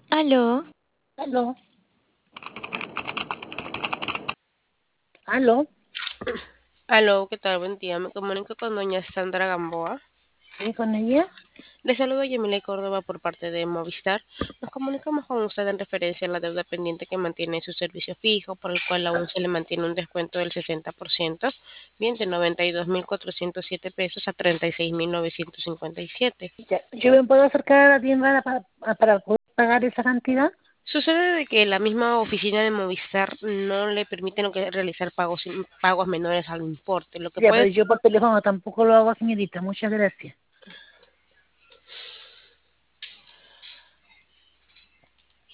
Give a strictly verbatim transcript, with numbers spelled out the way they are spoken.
Aló, Aló, aló, aló, ¿qué tal? Buen día. Me comunico con doña Sandra Gamboa. sí, con ella. Le saludo Yamile Córdoba por parte de Movistar. Nos comunicamos con usted en referencia a la deuda pendiente que mantiene su servicio fijo, por el cual aún se le mantiene un descuento del sesenta por ciento, bien de noventa y dos mil cuatrocientos siete pesos a treinta y seis mil novecientos cincuenta y siete. Ya, yo me puedo acercar a la tienda para, para poder pagar esa cantidad. Sucede de que la misma oficina de Movistar no le permite lo que es realizar pagos, pagos menores al importe. Lo que Ya, puede pero yo por teléfono tampoco lo hago, señorita. Muchas gracias.